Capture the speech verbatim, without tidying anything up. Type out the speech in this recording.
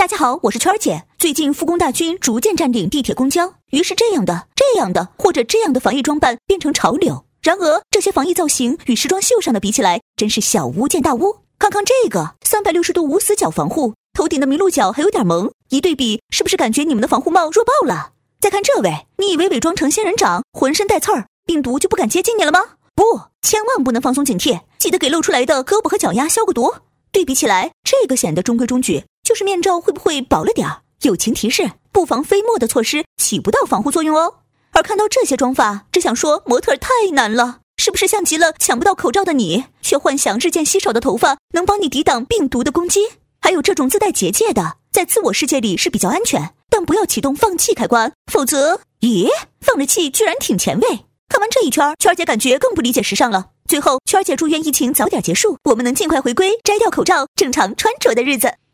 大家好，我是圈儿姐。最近复工大军逐渐占领地铁公交，于是这样的、这样的或者这样的防疫装扮变成潮流。然而，这些防疫造型与时装秀上的比起来，真是小巫见大巫。看看这个三百六十度无死角防护，头顶的麋鹿角还有点萌，一对比，是不是感觉你们的防护帽弱爆了？再看这位，你以为伪装成仙人掌，浑身带刺儿，病毒就不敢接近你了吗？不，千万不能放松警惕，记得给露出来的胳膊和脚丫消个毒。对比起来，这个显得中规中矩，就是面罩会不会薄了点儿？友情提示：不防飞沫的措施起不到防护作用哦。而看到这些妆发，只想说模特太难了，是不是像极了抢不到口罩的你，却幻想日渐稀少的头发能帮你抵挡病毒的攻击？还有这种自带结界的，在自我世界里是比较安全，但不要启动放气开关，否则……咦，放着气居然挺前卫。看完这一圈，圈姐感觉更不理解时尚了。最后，圈姐祝愿疫情早点结束，我们能尽快回归摘掉口罩，正常穿着的日子。